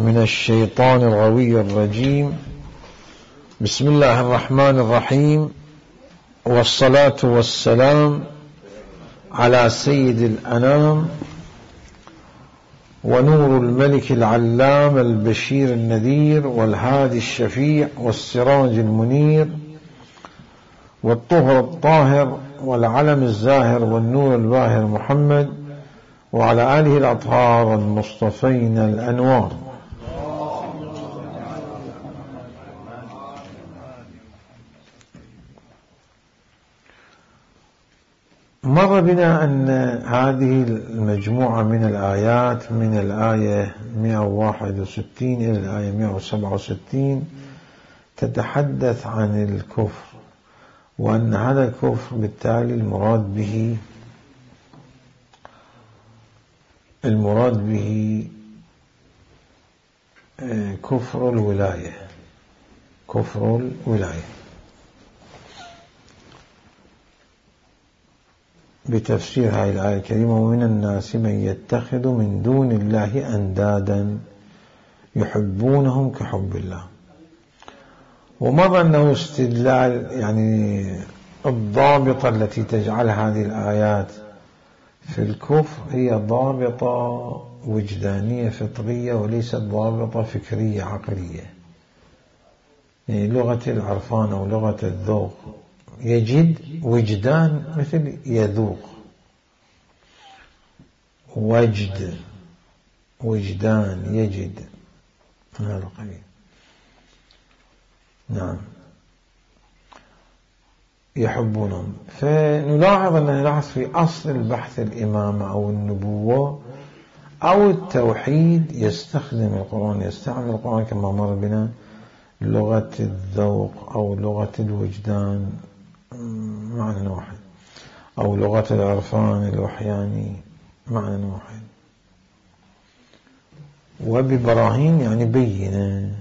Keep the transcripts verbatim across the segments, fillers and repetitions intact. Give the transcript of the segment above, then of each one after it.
من الشيطان الغوي الرجيم. بسم الله الرحمن الرحيم، والصلاة والسلام على سيد الأنام ونور الملك العلام البشير النذير والهادي الشفيع والسراج المنير والطهر الطاهر والعلم الزاهر والنور الباهر محمد وعلى آله الأطهار المصطفين الأنوار. مر بنا أن هذه المجموعة من الآيات من الآية مئة وواحد وستين إلى الآية مئة وسبعة وستين تتحدث عن الكفر، وأن هذا الكفر بالتالي المراد به المراد به كفر الولاية كفر الولاية بتفسير هذه الآية الكريمة: ومن الناس من يتخذ من دون الله أندادا يحبونهم كحب الله. ومر أنه استدلال يعني الضابطة التي تجعل هذه الآيات في الكفر هي ضابطة وجدانية فطرية وليست ضابطة فكرية عقلية. يعني لغة العرفان أو لغة الذوق يجد، وجدان مثل يذوق، وجد وجدان يجد هذا القبيل. نعم، يحبونهم. فنلاحظ أن نلاحظ في أصل البحث الإمامة أو النبوة أو التوحيد يستخدم القرآن يستعمل القرآن كما مر بنا لغة الذوق أو لغة الوجدان معنى واحد، أو لغة العرفان الوحياني معنى واحد، وببراهين يعني بينة.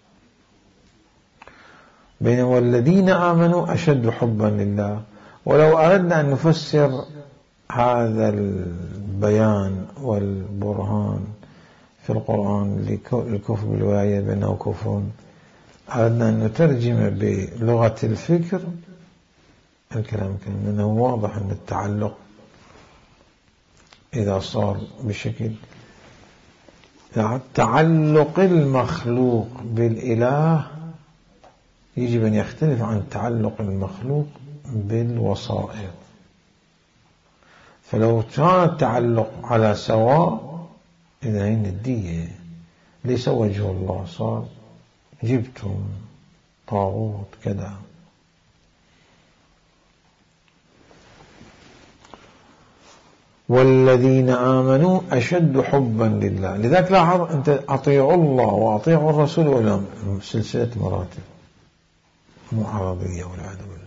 بينما والذين آمنوا أشد حبا لله. ولو أردنا أن نفسر هذا البيان والبرهان في القرآن للكفر بالولاية بأنه كفر، أردنا أن نترجم بلغة الفكر الكلام كان أنه واضح أن التعلق إذا صار بشكل تعلق المخلوق بالإله يجب أن يختلف عن تعلق المخلوق بالوسائط. فلو كان التعلق على سواء إذا هي الدية ليس وجه الله، صار جبتم طاغوت كذا. والذين آمنوا أشد حبا لله. لذلك لاحظ أنت أطيعوا الله وأطيعوا الرسول ولا سلسلة مراتب مو عرضية والعياذ بالله.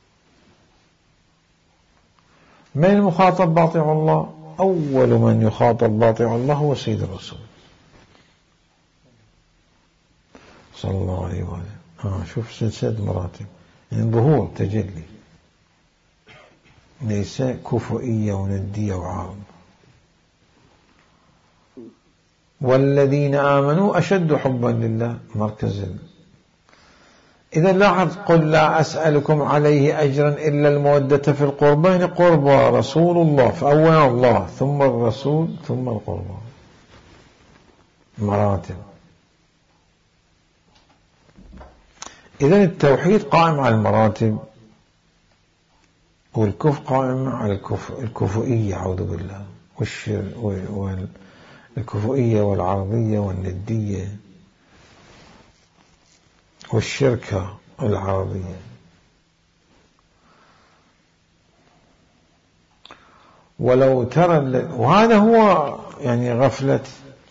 من المخاطب باطيع الله؟ أول من يخاطب باطيع الله هو سيد الرسول صلى الله عليه وآله. آه شوف سلسلة مراتب، يعني ظهور تجلي، ليس كفؤية وندية وعارض. والذين آمنوا أشد حبا لله مركز. إذا لاحظ: قل لا أسألكم عليه أجرا إلا المودة في القربى. يعني قربى رسول الله، فأولا الله ثم الرسول ثم القربى، مراتب. إذن التوحيد قائم على المراتب، والكفر قائم على الكفر الكفؤية أعوذ بالله، والكفؤية والعرضية والندية والشركة العرضية. ولو ترى، وهذا هو يعني غفلة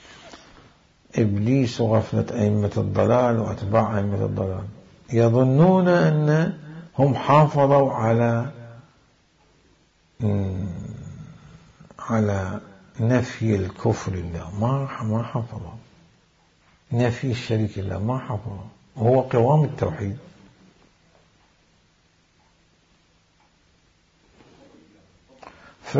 إبليس وغفلة أئمة الضلال وأتباع أئمة الضلال، يظنون أن هم حافظوا على على نفي الكفر لله، ما ما حفظوا نفي الشريك لله، ما حفظوا، وهو قوام التوحيد.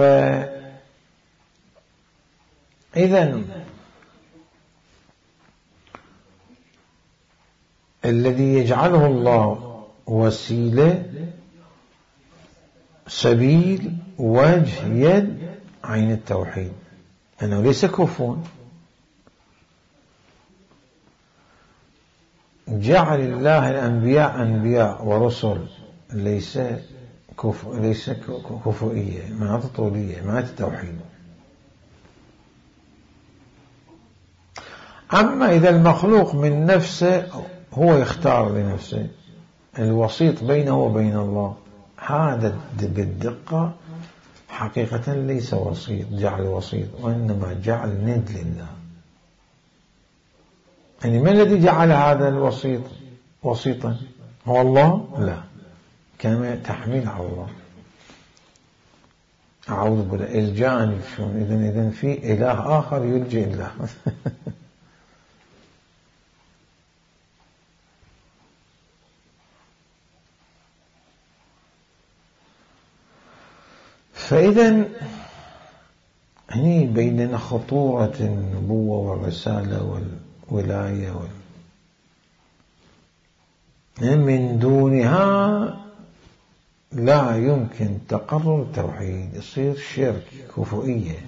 فإذن الذي يجعله الله وسيلة، سبيل، وجه، يد، عين التوحيد، أنه ليس كفوا. جعل الله الأنبياء أنبياء ورسل ليس كفو، ليس كفوئية، معناته طولية، معناته التوحيد. أما إذا المخلوق من نفسه هو يختار لنفسه الوسيط بينه وبين الله، هذا بالدقة حقيقة ليس وسيط، جعل وسيط، وإنما جعل ند لله. يعني من الذي جعل هذا الوسيط وسيطا؟ هو الله؟ لا، كلمة تحميل على الله. أعوذ بالله، الجاني شون، إذن إذن في إله آخر يلجئ الله. فإذا هني بيننا خطورة النبوة والرسالة والولاية وال... من دونها لا يمكن تقرر التوحيد، يصير شرك، كفوئية.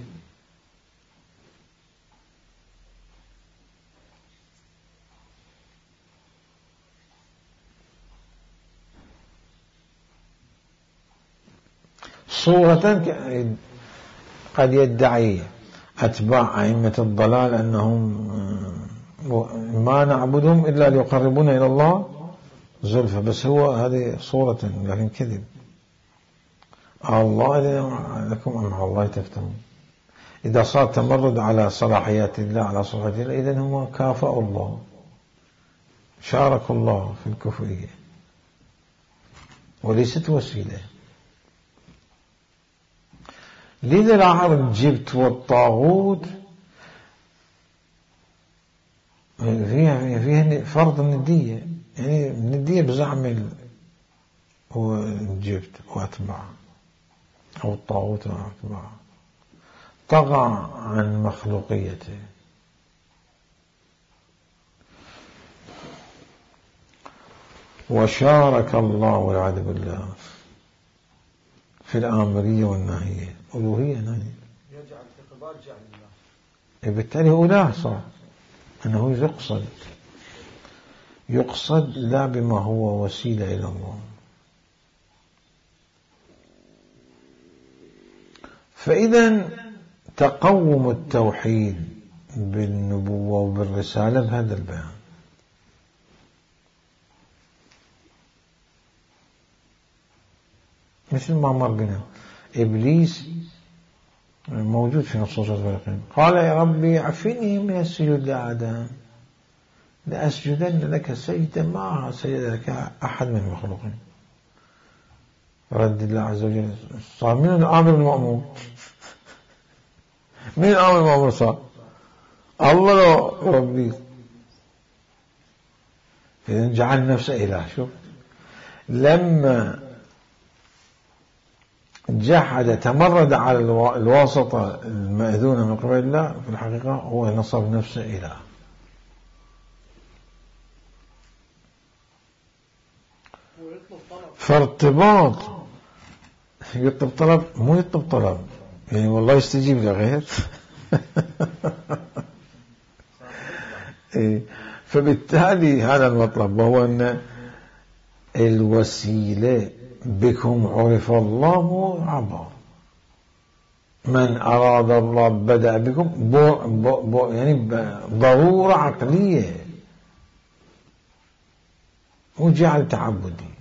صورة قد يدعي أتباع أئمة الضلال أنهم ما نعبدهم إلا ليقربونا إلى الله زلفى، بس هو هذه صورة لكن كذب. الله لكم أم على الله تفترون. إذا صار تمرد على صلاحيات الله، على صلاحيات الله، إذن هم كافأوا الله، شاركوا الله في الكفرية، وليست وسيلة. لذا لاحظ الجبت والطاغوت فيها فيها فرض الندية، يعني الندية بزعم هو الجبت وأتباعه أو الطاغوت وأتباعه، طغى عن مخلوقيته. وشارك الله والعياذ بالله في الآمرية والناهية، ألوهية ناهية، يجعل اعتبار جعل الله، بالتالي هو لا صار أنه يقصد يقصد لا بما هو وسيلة إلى الله. فإذا تقوم التوحيد بالنبوة وبالرسالة بهذا البيان. مثل ما مر بنا إبليس موجود في نصوص البيقين، قال يا ربي عفني من السجود لآدم لأسجدن لك سجدا ما سجد لك أحد من المخلوقين. رد الله عز وجل، صار من الآمر المأمور؟ من الآمر المأمور صار؟ الله لو ربي. إذن جعل نفسه إله. شوف لما جحد تمرد على الواسطة المأذونة من قبل الله، في الحقيقة هو نصب نفسه إله. فارتباط يطلب طلب، مو يطلب طلب يعني والله يستجيب لغير. فبالتالي هذا المطلب، وهو أن الوسيلة بكم عرف الله مو عبر. من أراد الله بدأ بكم بو بو بو يعني ضرورة عقلية، وجعل تعبدي.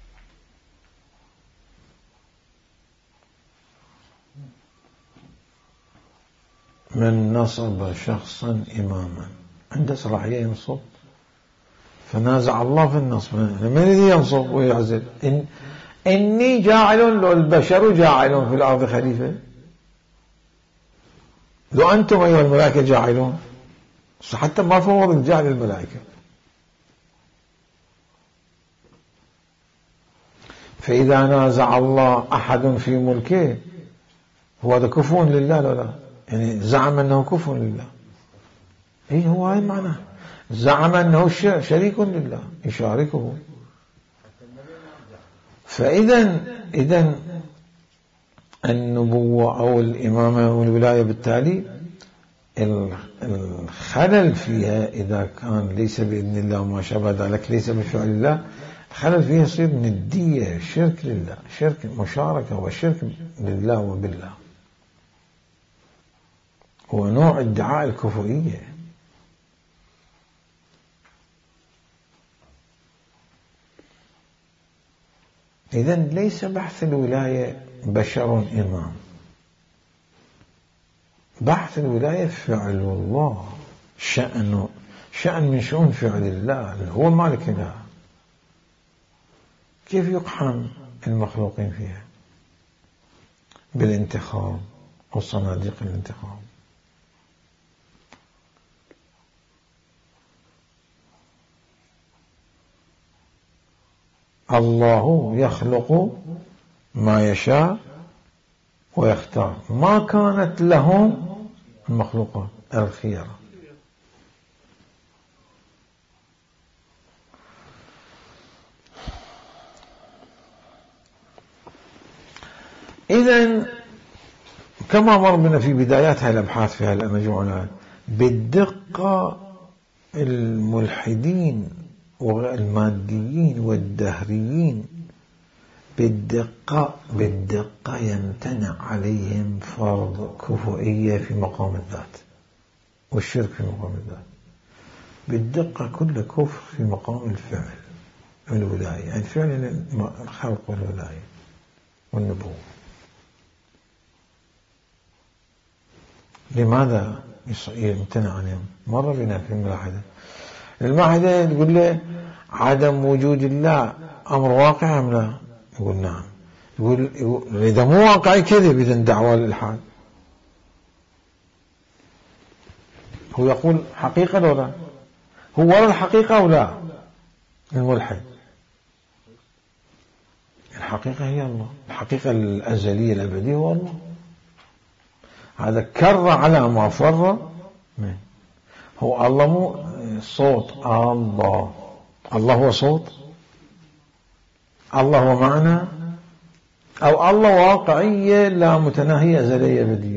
من نصب شخصا إماما عنده صلاحية ينصب، فنازع الله في النصب. من الذي ينصب ويعزل؟ إن إني جاعل، لو البشر جاعلون في الأرض خليفة، لو أنتم أيها الملائكة جاعلون، حتى ما فوض الجعل الملائكة. فإذا نازع الله أحد في ملكه هو هذا كفو لله، لا لا يعني زعم أنه كفو لله. إيه هو هاي معناه، زعم أنه شريك لله يشاركه. فإذا إذا النبوة أو الإمامة أو الولاية بالتالي الخلل فيها إذا كان ليس بإذن الله وما شابه ذلك ليس بفعل الله، الخلل فيها يصير ندية، شرك لله، شرك مشاركة وشرك لله وبالله، هو نوع ادعاء الكفرية. إذن ليس بحث الولاية بشر إمام، بحث الولاية فعل الله، شأن شأن من شؤون فعل الله، هو مالك لها. كيف يقحم المخلوقين فيها؟ بالانتخاب وصناديق الانتخاب. الله يخلق ما يشاء ويختار، ما كانت لهم المخلوقات الخيرة. إذن كما مر بنا في بدايات هذه الأبحاث في هذه المجموعات، بالدقة الملحدين والماديين والدهريين بالدقة بالدقة يمتنع عليهم فرض كفؤية في مقام الذات والشرك في مقام الذات، بالدقة كل كفر في مقام الفعل والولاية، يعني فعل الخلق والولاية والنبوة. لماذا يمتنع عنهم؟ مر بنا في الملاحدة، الملاحدة تقول له عدم وجود الله أمر واقع أم لا؟ يقول نعم. يقول, يقول إذا مو واقعي كذب، إذا دعوة للإلحاد. هو يقول حقيقة ولا لا؟ هو ولا الحقيقة أو لا؟ الملحد الحقيقة هي الله، الحقيقة الأزلية الأبدية هو الله. هذا كر على ما فر منه. هو الله مو صوت، الله الله هو صوت، الله هو معنى، أو الله واقعية لا متناهية أزلية أبدية.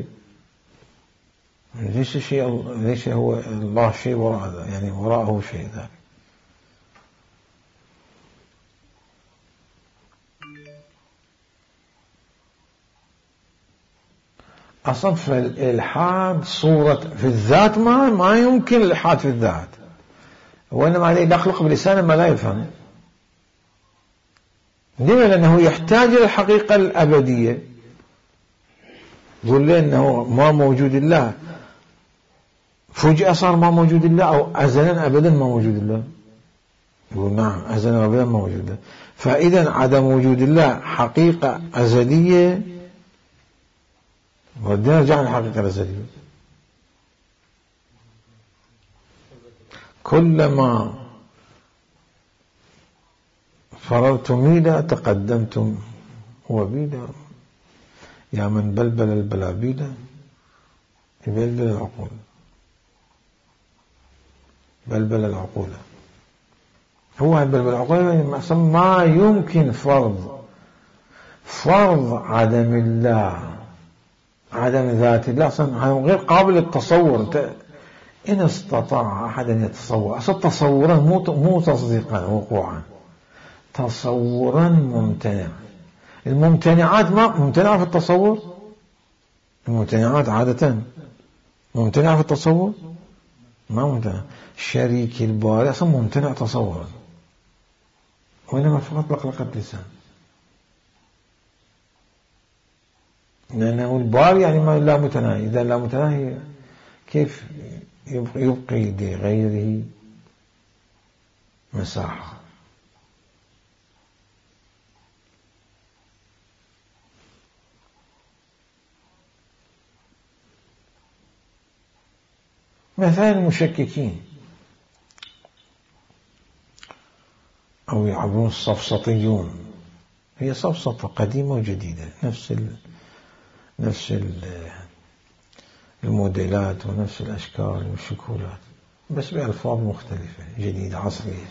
ليس شيء، ليس هو الله شيء وراء ذا، يعني وراءه شيء ذاك. أصلا في الإلحاد صورة في الذات، ما ما يمكن الإلحاد في الذات، وإنما عليه يخلق بلسانه ما لا يفهم. لما؟ لأنه يحتاج إلى الحقيقة الأبدية. يقول لي أنه ما موجود الله، فجأة صار ما موجود الله، أو أزلا أبدا ما موجود الله. يقول نعم أزلا أبدا ما موجود الله. فإذا عدم وجود الله حقيقة أزلية، ودينا رجعنا الحقيقة الأزلية. كلما فررت ميلا تقدمتم وبيلا، يا من بلبل البلابيل يبلبل العقول، بلبل العقول. هو بلبل العقول، ما يمكن فرض فرض عدم الله، عدم ذات الله أصلا غير قابل للتصور. إن استطاع أحد أن يتصور، أصلا تصورا مو مو تصديقا وقوعا، تصورا ممتنع. الممتنعات ما ممتنعة في التصور، الممتنعات عادة ممتنعة في التصور، ما ممتنع. شريك الباري أصلا ممتنع تصورا، وإنما فقط بقلقة لسان، لأنه الباري يعني ما لا متناهي. إذا لا متناهي كيف يبقي لغيره مساحة؟ مثلا المشككين أو يعبرون الصفصطيون، هي صفصطة قديمة وجديدة، نفس ال نفس ال الموديلات ونفس الأشكال والشكولات. بس بألفاظ مختلفة جديدة عصرية.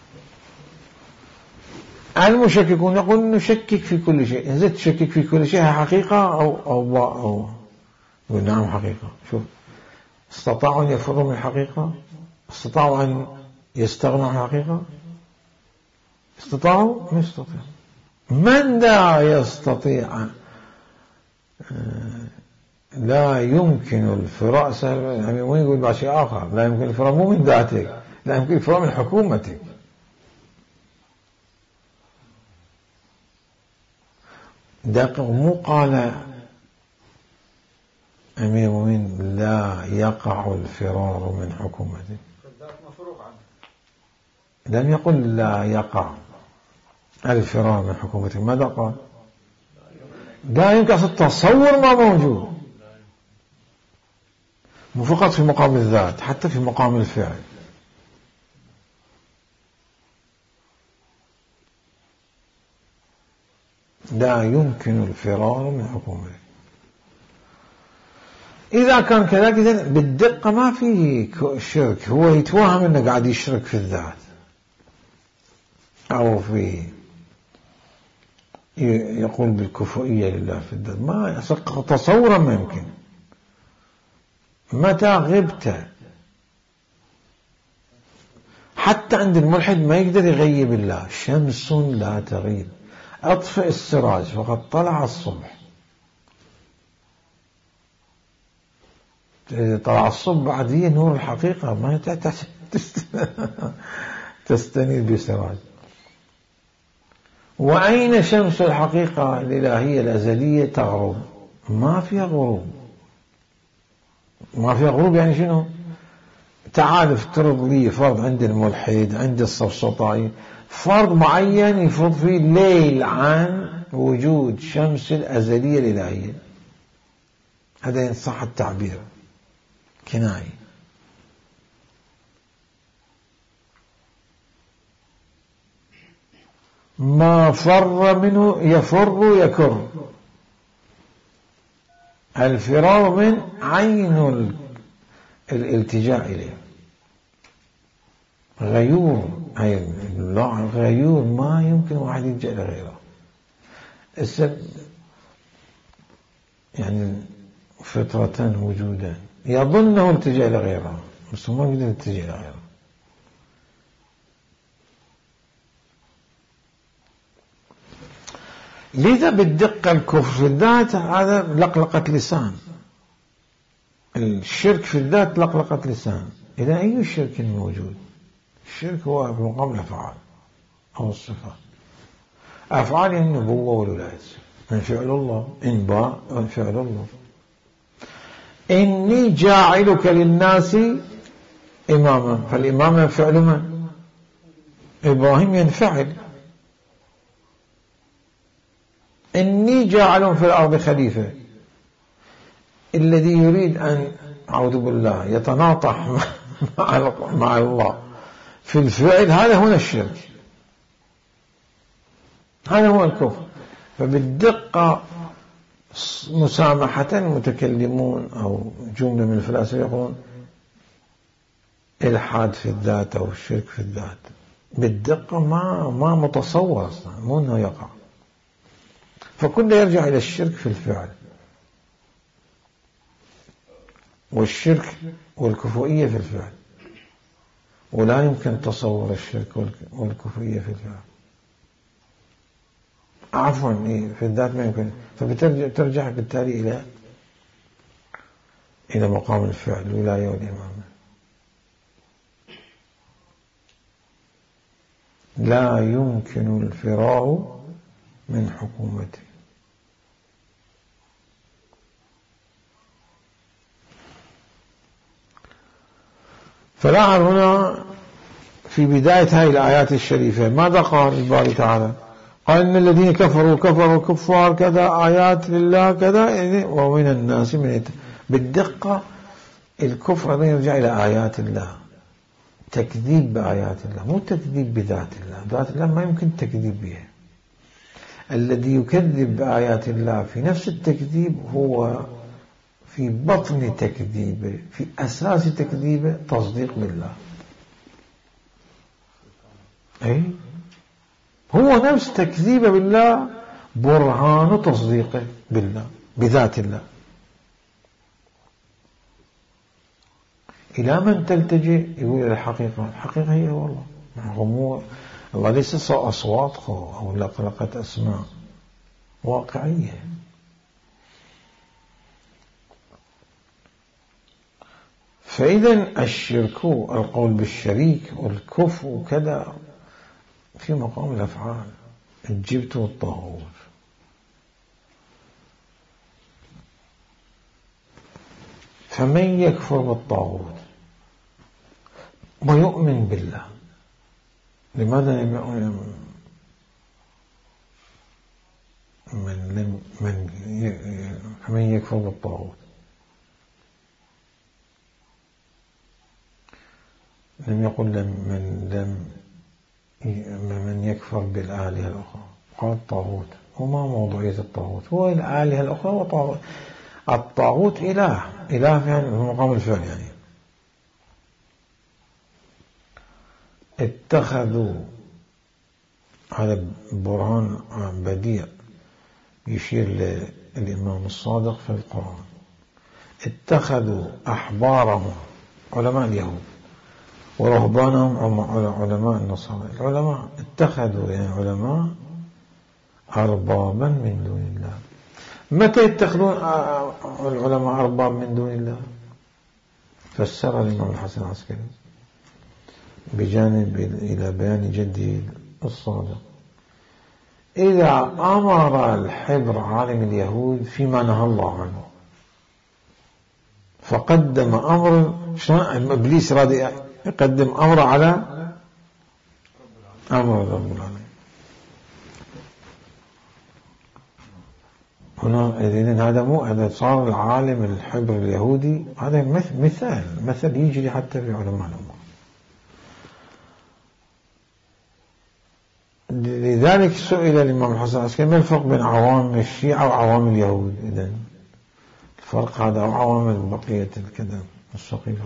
المشككون يقول نشكك في كل شيء. إذا تشكك في كل شيء حقيقة أو أو أو يقول نعم حقيقة. شوف، استطاعوا أن يفروا من الحقيقة، استطاعوا أن يستغنوا عن الحقيقة، استطاعوا ما يستطيع. من لا يستطيع لا يمكن الفراء. يعني وين يقول بعد شيء آخر، لا يمكن الفراء مو من ذاتك، لا يمكن الفراء من حكومتك. دقق، مو قال أمير المؤمنين لا يقع الفرار من حكومته، لم يقل لا يقع الفرار من حكومته. ماذا قال؟ لا يمكن التصور ما موجود، مو فقط في مقام الذات، حتى في مقام الفعل. لا يمكن الفرار من حكومته. إذا كان كذلك إذن بالدقة ما فيه شرك، هو يتوهم أنه قاعد يشرك في الذات أو في يقول بالكفؤية لله في الذات، ما تصورا ما يمكن. متى غبت حتى عند الملحد ما يقدر يغيب الله. شمس لا تغيب، أطفئ السراج فقد طلع الصبح. إذا طلع الصبح بعد هي نور الحقيقة، ما تحتاج تستنير بسراج. وأين شمس الحقيقة الإلهية الأزلية تغرب؟ ما فيها غروب. ما فيها غروب يعني شنو؟ تعال افترض لي فرض عند الملحد عند السفسطائي فرض معين يفرض فيه ليل عن وجود شمس الأزلية الإلهية، هذا إن صح التعبير كناية. ما فر منه يفر يكر. الفرار من عين الالتجاء إليه. غيور، أي غيور ما يمكن واحد يلجأ لغيره. يعني فطرة وجودا يظنه التجأ لغيره، بس ما يقدر يلتجأ لغيره. لذا بالدقة الكفر في الذات هذا لقلقة لسان، الشرك في الذات لقلقة لسان. إذا أي الشرك موجود؟ الشرك هو في مقام الأفعال أو الصفات. أفعال النبوة والولاية من فعل الله، إنباء من فعل الله. إني جاعلك للناس إماما، فالإمام ينفعل من؟ إبراهيم ينفعل. إني جاعل في الأرض خليفة، الذي يريد أن أعوذ بالله يتناطح مع الله في الفعل، هذا هنا الشرك، هذا هو الكفر. فبالدقة مسامحة المتكلمون أو جملة من الفلاسفة يقولون الحاد في الذات أو الشرك في الذات بالدقة ما ما متصور أصلا، مو أنه يقع. فكله يرجع إلى الشرك في الفعل، والشرك والكفؤية في الفعل، ولا يمكن تصور الشرك والكفؤية في الفعل. عفوا في الذات ما يمكن. فبترجع بالتالي إلى إلى مقام الفعل، الولاية والإمامة. لا يمكن الفرار من حكومته. فلاحظ هنا في بداية هذه الآيات الشريفة ماذا قال الباري تعالى؟ قال إن الذين كفروا كفروا كفار كذا، آيات لله كذا، ومن الناس من يت... بالدقة الكفر يرجع إلى آيات الله، تكذيب بآيات الله، مو تكذيب بذات الله. ذات الله ما يمكن تكذيب بها. الذي يكذب بآيات الله في نفس التكذيب هو في بطن تكذيبه، في أساس تكذيبه تصديق بالله. أي هو نفس تكذيبه بالله برهان تصديقه بالله بذات الله. إلى من تلتجئ؟ يقول إلى الحقيقة. الحقيقة هي والله، هو الله ليس أصوات أو لقلقة أسماء، واقعية. فإذا الشرك، القول بالشريك والكفر وكذا في مقام الأفعال، الجبت والطاغوت. فمن يكفر بالطاغوت ويؤمن بالله، لماذا يؤمن؟ من لم من فمن يكفر بالطاغوت لم يقل من لم من يكفر بالآلهة الأخرى، قال الطاغوت. وما موضوعية الطاغوت؟ هو الآلهة الأخرى وطاغوت. الطاغوت إله، إله يعني في مقام الفعل. يعني اتخذوا، هذا برهان بديع يشير للإمام الصادق في القرآن. اتخذوا أحبارهم علماء اليهود ورهبانهم علماء النصارى. العلماء اتخذوا يعني علماء أربابا من دون الله. متى يتخذون العلماء أرباب من دون الله؟ فسر الإمام الحسن العسكري بجانب إلى بيان جده الصادق: إذا أمر الحبر عالم اليهود فيما نهى الله عنه، فقدم أمر، شلون إبليس راد يقدم أمر على أمر رب العالمين. هنا إذن هذا مو هذا صار العالم الحبر اليهودي، هذا مثال مثل يجري حتى في علماء الأمور. لذلك سئل الإمام الحسن العسكري: ما الفرق بين عوام الشيعة وعوام اليهود؟ إذن الفرق هذا أو عوام بقية الكذا السقيفة؟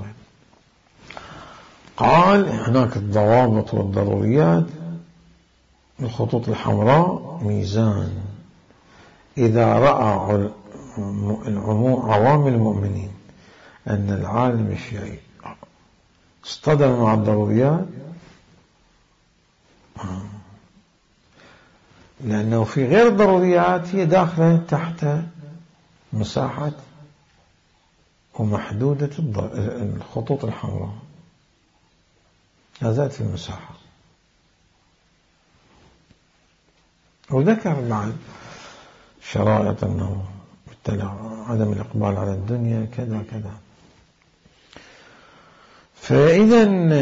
قال: هناك الضوابط والضروريات، الخطوط الحمراء ميزان. إذا رأى عوام المؤمنين أن العالم الشيعي اصطدم مع الضروريات، لأنه في غير الضروريات هي داخلة تحت مساحة ومحدودة الخطوط الحمراء، نزلت في المساحة. وذكر بعد شرائط أنه عدم الإقبال على الدنيا كذا كذا. فإذا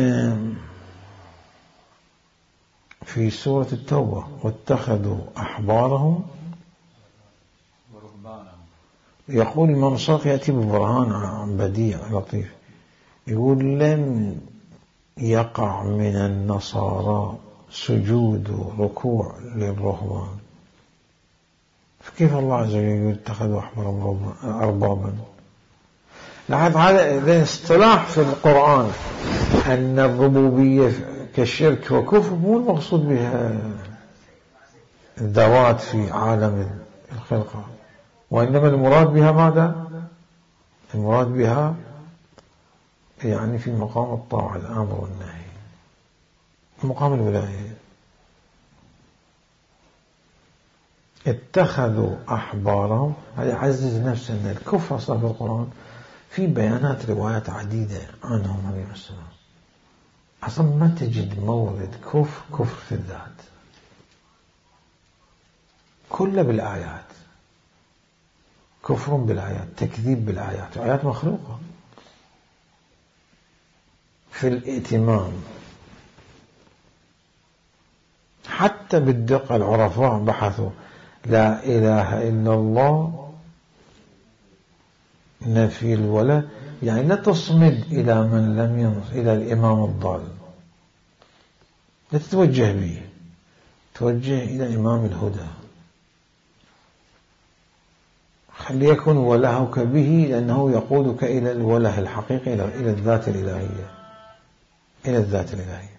في سورة التوبة: واتخذوا أحبارهم يقول الإمام الصادق يأتي ببرهان بديع لطيف، يقول: لم يقع من النصارى سجود وركوع للرهبان، فكيف الله عز وجل يقول اتخذوا أحبارهم أربابا؟ لاحظ هذا اصطلاح في القرآن أن الربوبية كالشرك وكفر مو المقصود بها الذوات في عالم الخلقة، وإنما المراد بها ماذا؟ المراد بها يعني في مقام الطاعة، الأمر والنهي، مقام الولاية. اتخذوا أحبارهم، هذا يعزز نفسه أن الكفر أصلا في القرآن في بيانات روايات عديدة عنهم عليه السلام. أصلا ما تجد مورد كفر كفر في الذات، كله بالآيات، كفر بالآيات، تكذيب بالآيات، آيات مخلوقة. في الائتمام حتى بالدقة العرفاء بحثوا: لا إله إلا الله نفي الولاء، يعني لا تصمد إلى من لم ينص، إلى الإمام الضال، لا تتوجه به، توجه إلى إمام الهدى. ليكن ولهك به، لأنه يقودك إلى الوله الحقيقي، إلى الذات الإلهية، إلى الذات الإلهية.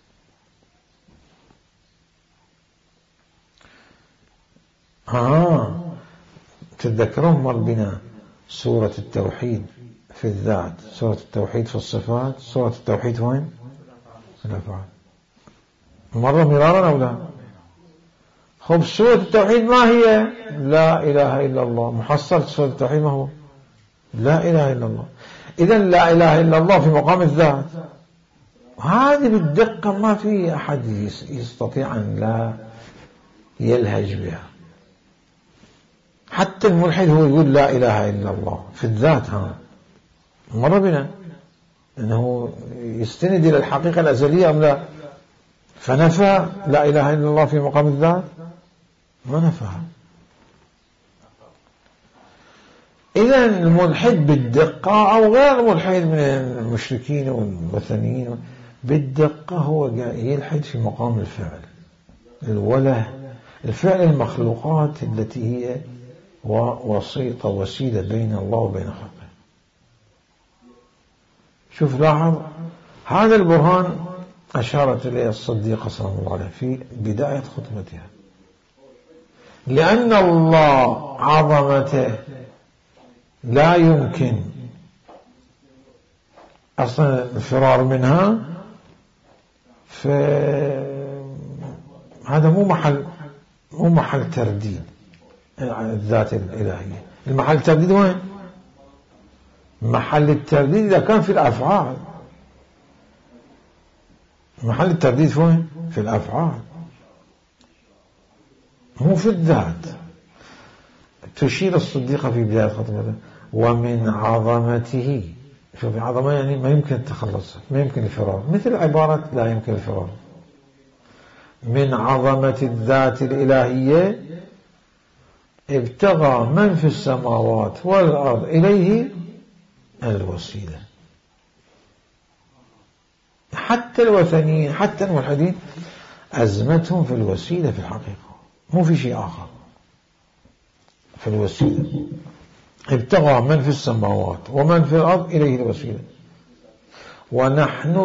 آه تتذكرون مر بنا سورة التوحيد في الذات، سورة التوحيد في الصفات، سورة التوحيد وين؟ في الأفعال. مرة مرارا أو لا؟ خب سورة التوحيد ما هي؟ لا إله إلا الله. محصل سورة التوحيد ما هو؟ لا إله إلا الله. إذن لا إله إلا الله في مقام الذات. هذه بالدقة ما في أحد يستطيع أن لا يلهج بها. حتى الملحد هو يقول لا إله إلا الله في الذات. ها مر بنا أنه يستند إلى الحقيقة الأزلية أم لا؟ فنفى لا إله إلا الله في مقام الذات؟ ما نفعها. إذا الملحد بالدقة أو غير الملحد من المشركين والوثنيين بالدقة هو يلحد في مقام الفعل، الوله، الفعل المخلوقات التي هي وسيطة وسيلة بين الله وبين خلقه. شوف لاحظ هذا البرهان أشارت إليه الصديقة صلى الله عليه في بداية خطبتها، لأن الله عظمته لا يمكن أصلا الفرار منها، فهذا مو محل مو محل ترديد الذات الإلهية. المحل الترديد وين؟ محل الترديد إذا كان في الأفعال. محل الترديد وين؟ في الأفعال مو في الذات. تشير الصديقة في بداية خطبتها ومن عظمته. شوف عظمة يعني ما يمكن التخلص، ما يمكن الفرار، مثل عبارة لا يمكن الفرار. من عظمة الذات الإلهية ابتغى من في السماوات والأرض إليه الوسيلة. حتى الوثنيين حتى الملحدين أزمتهم في الوسيلة في الحقيقة، مو في شيء آخر، في الوسيلة. ابتغى من في السماوات ومن في الأرض إليه الوسيلة، ونحن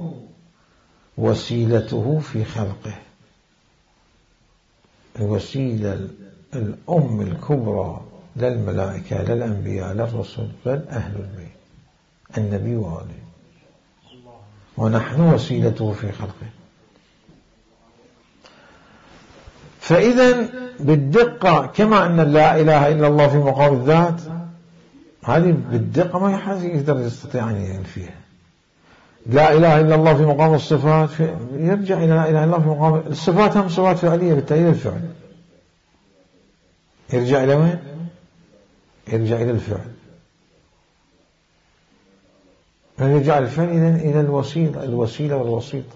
وسيلته في خلقه. الوسيلة الأم الكبرى للملائكة للأنبياء للرسل بل أهل البيت النبي وآله، ونحن وسيلته في خلقه. فإذا بالدقة كما أن لا إله إلا الله في مقام الذات، هذه بالدقة ما حد يقدر يستطيع أن ينفيها. لا إله إلا الله في مقام الصفات في يرجع إلى لا إله إلا الله في مقام الصفات. هم صفات فعلية بالتالي الفعل يرجع إلى وين؟ يرجع إلى الفعل. يرجع الفعل إذن إلى الوسيلة، الوسيلة والوسيطة.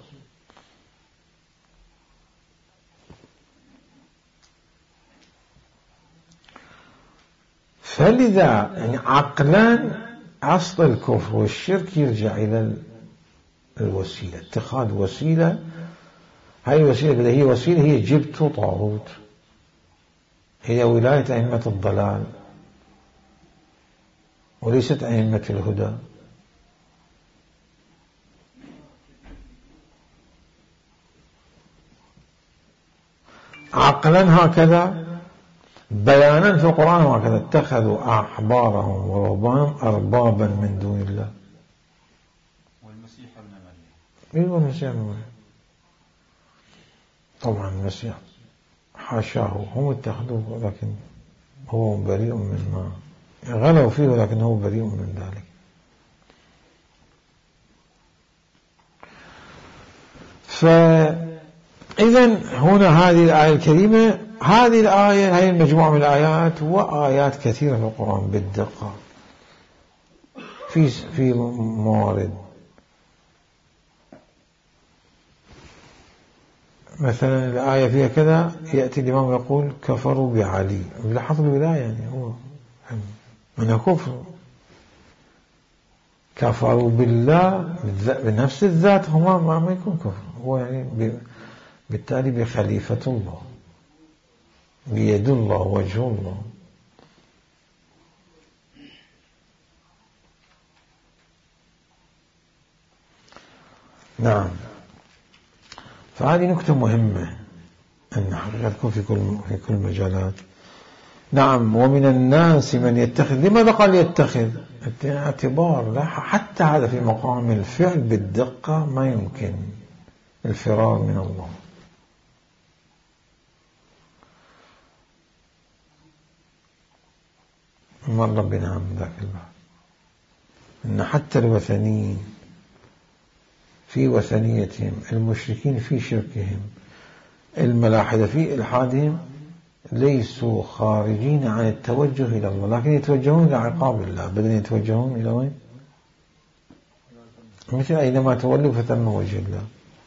فلذا يعني عقلا أصل الكفر والشرك يرجع إلى الوسيلة، اتخاذ وسيلة. هاي الوسيلة اللي هي وسيلة هي جبت طاغوت، هي ولاية أئمة الضلال وليست أئمة الهدى. عقلا هكذا، بيانا في القرآن هكذا، اتخذوا أحبارهم ورهبانهم أربابا من دون الله. والمسيح ابن مريم. ايوه المسيح ابن مريم. طبعا المسيح حاشاه، هم اتخذوه لكن هو بريء مما غلوا فيه، ولكن هو بريء من ذلك. فإذا هنا هذه الآية الكريمة، هذه الآية هذه المجموعة من الآيات وآيات كثيرة في القرآن بالدقة في في موارد. مثلا الآية فيها كذا، يأتي الإمام يقول كفروا بعلي بلحظ الولاية، يعني هو من كفر. كفروا بالله بنفس الذات، هما ما يكون كفر، هو يعني بالتالي بخليفة الله، بيد الله، وجه الله. نعم. فهذه نكتة مهمة أن حقيقة تكون في كل في كل مجالات. نعم. ومن الناس من يتخذ، لماذا قال يتخذ؟ اعتبار، لا حتى هذا في مقام الفعل بالدقة ما يمكن الفرار من الله. مر بنا من ذاك البحث أن حتى الوثنيين في وثنيتهم، المشركين في شركهم، الملاحدة في إلحادهم، ليسوا خارجين عن التوجه إلى الله، لكن يتوجهون إلى عقاب الله بدل يتوجهون إلى وين؟ مثل أينما تولوا فثم وجه الله.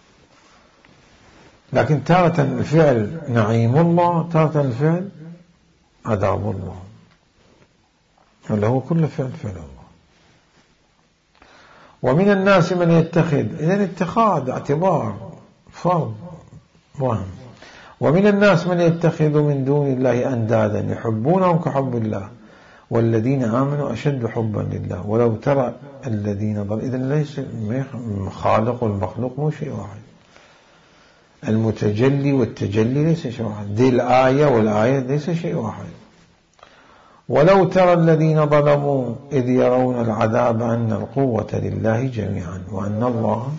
لكن تارة الفعل نعيم الله، تارة الفعل عذاب الله، اللي هو كل فعل فعل الله. ومن الناس من يتخذ، إذن اتخاذ اعتبار فرض وهم. ومن الناس من يتخذ من دون الله أندادا يحبونهم كحب الله والذين آمنوا أشد حبا لله ولو ترى الذين ضلوا. إذن ليس خالق والمخلوق مو شيء واحد، المتجلي والتجلي ليس شيء واحد، دي الآية والآية ليس شيء واحد. ولو ترى الذين ظلموا إذ يرون العذاب أن القوة لله جميعا وأن الله.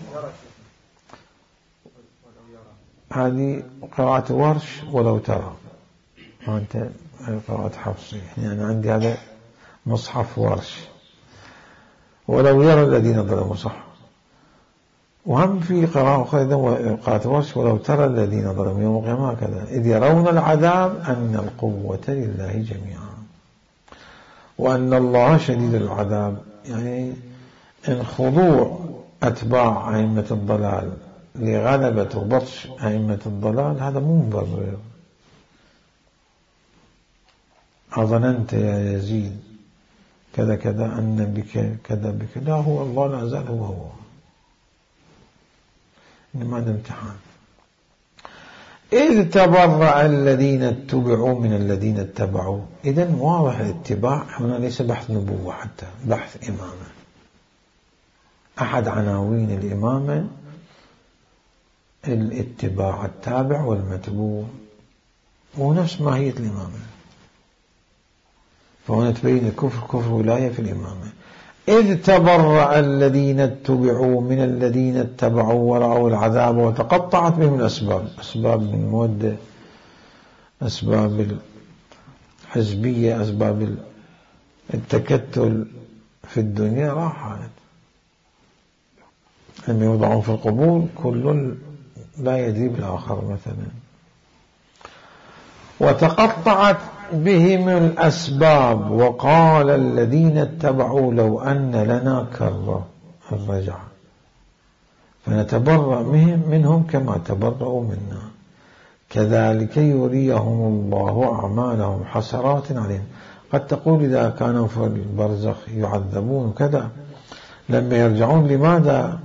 هذه قراءة ورش ولو ترى، وأنت قراءة حفصي، يعني عندي هذا مصحف ورش. ولو يرى الذين ظلموا صح. وهم في قراءة أخرى قراءة ورش ولو ترى الذين ظلموا يوم القيامة هكذا إذ يرون العذاب أن القوة لله جميعا وأن الله شديد العذاب. يعني إن خضوع أتباع أئمة الضلال لغلبة وبطش أئمة الضلال هذا مو مبرر. أظننت يا يزيد كذا كذا أن بك كذا بك، لا هو الله لا زال هو هو، إنما هذا امتحان. إذ تبرأ الذين اتبعوا من الذين اتبعوا. إذن واضح الاتباع هنا ليس بحث نبوة، حتى بحث إمامة. أحد عناوين الإمامة الاتباع، التابع والمتبوع، ونفس ماهية الإمامة. فهنا تبين الكفر كفر ولاية في الإمامة. إذ تبرأ الذين اتبعوا من الذين اتبعوا ورأوا العذاب وتقطعت بهم الأسباب، أسباب من مودة، أسباب الحزبية، أسباب التكتل في الدنيا راحت. لما يوضعون في القبور كل لا يدري بالآخر مثلا. وتقطعت بهم الأسباب وقال الذين اتبعوا لو أن لنا كرة الرجعة فنتبرأ منهم كما تبرأوا منا كذلك يريهم الله أعمالهم حسرات عليهم. قد تقول إذا كانوا في البرزخ يعذبون كذا لما يرجعون لماذا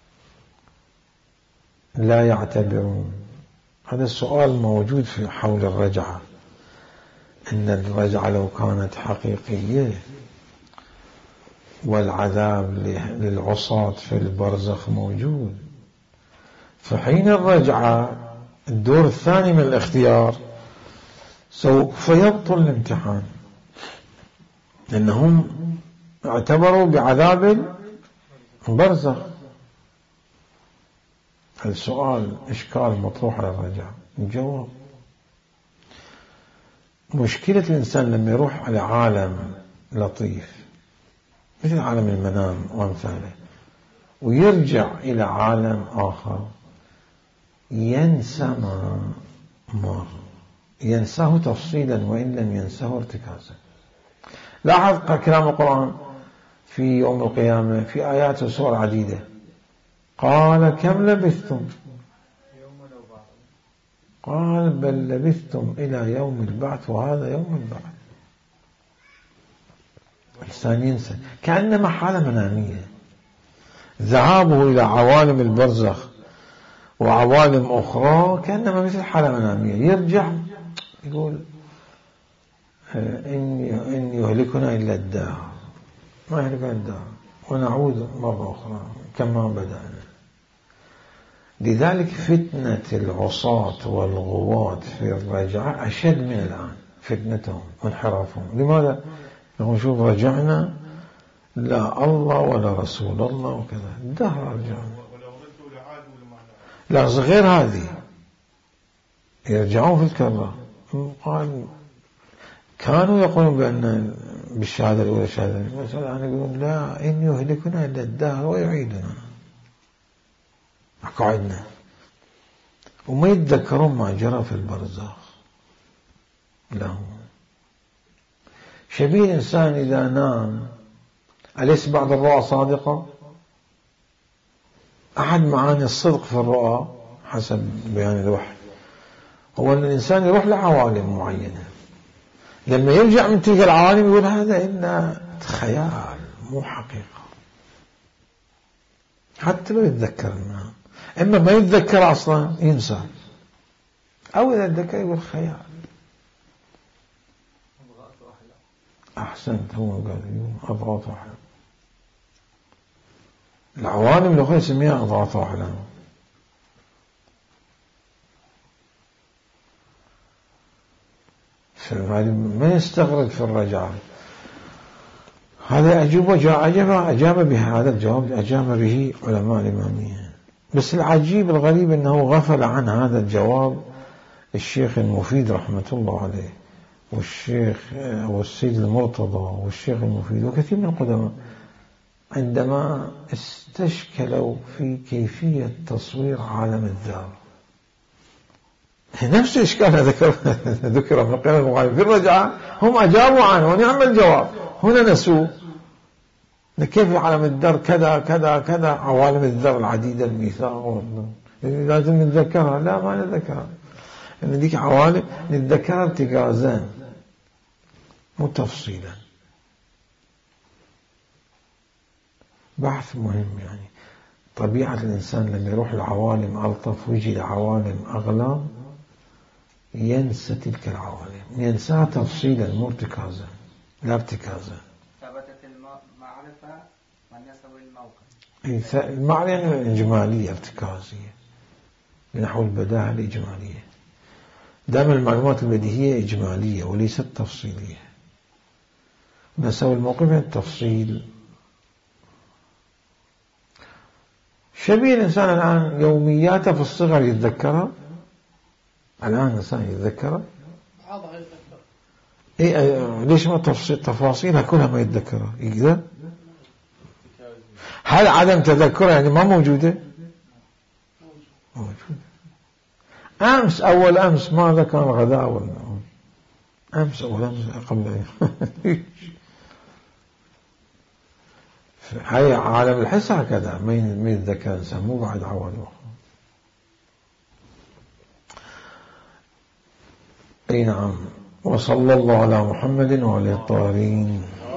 لا يعتبرون؟ هذا السؤال موجود في حول الرجعة، إن الرجعة لو كانت حقيقية والعذاب للعصاة في البرزخ موجود، فحين الرجعة الدور الثاني من الاختيار سوف يبطل الامتحان، لأنهم اعتبروا بعذاب البرزخ. السؤال إشكال مطروح على الرجعة. الجواب مشكلة الإنسان لما يروح على عالم لطيف مثل عالم المنام وأمثاله ويرجع إلى عالم آخر ينسى ما مر، ينساه تفصيلا وإن لم ينساه ارتكازا. لاحظ كلام القرآن في يوم القيامة في آيات وسور عديدة، قال كم لبثتم؟ قال بل لبثتم إلى يوم البعث وهذا يوم البعث. الإنسان ينسى، كأنما حالة منامية. ذهابه إلى عوالم البرزخ وعوالم أخرى كأنما مثل حالة منامية، يرجع يقول إن يهلكنا إلا الدار، ما يهلكنا الدار ونعود مرة أخرى كما بدأنا. لذلك فتنة العصاة والغواة في الرجعة أشد من الآن، فتنتهم وانحرافهم. لماذا؟ يقول شوف رجعنا لا الله ولا رسول الله وكذا، الدهر رجعنا. لا غير هذه يرجعون في الكرة. قال كانوا يقولون بأن بالشهادة الأولى الشهادة الأولى، أنا يقولون لا، إن يهلكنا إلا الدهر ويعيدنا، قعدنا وما يتذكرون ما جرى في البرزخ. لا، شبيه الإنسان إذا نام، أليس بعض الرؤى صادقة؟ أحد معاني الصدق في الرؤى حسب بيان الوحي هو أن الإنسان يروح لعوالم معينة، لما يرجع من تلك العوالم يقول هذا إلا خيال مو حقيقة، حتى لو يتذكر المنام. إما ما يتذكر أصلا ينسى، أو إذا يتذكر يقول خيال. أحسنت، هو قال أضغاث أحلام. العوالم الأخرى يسميها أضغاث أحلام. ما يستغرق في الرجعة. هذا أجوبة أجاب, أجاب به، هذا الجواب أجاب به علماء الإمامية. بس العجيب الغريب أنه غفل عن هذا الجواب الشيخ المفيد رحمة الله عليه، والشيخ والسيد المرتضى والشيخ المفيد وكثير من القدماء، عندما استشكلوا في كيفية تصوير عالم الذر. نفس الإشكال ذكر ذكر من قبل المغالب في الرجعة، هم أجابوا عنه ونعم الجواب. هنا نسوا كيف عالم الذر كذا كذا كذا، عوالم الذر العديدة الميثاق لازم نتذكرها. لا، ما نتذكرها، إن ديك عوالم نتذكرها ارتكازا مو تفصيلا. بحث مهم يعني. طبيعة الإنسان لما يروح لعوالم ألطف ويجي لعوالم أغلى ينسى تلك العوالم، ينساها تفصيلا مو ارتكازا، لا ارتكازا. ثبتت المعرفة من يسوي الموقع. المعرفة يعني إجمالية ارتكازية بنحو البداهة الإجمالية. دائما المعلومات البديهية إجمالية وليست تفصيلية. نسوي الموقف التفصيل. شبيه الإنسان الآن يومياته في الصغر يتذكرها. الآن الإنسان يتذكرها. إيه ليش ما تفاصيلها كلها ما يتذكرها؟ يقدر؟ هل عدم تذكرها يعني ما موجودة؟ موجودة. أمس أول أمس ماذا كان الغداء ولا أمس أول أمس قبل هاي عالم الحس هكذا ما يتذكر الإنسان، مو بعد عوالم أخرى. أي نعم. وصلى الله على محمد وعلى الطاهرين.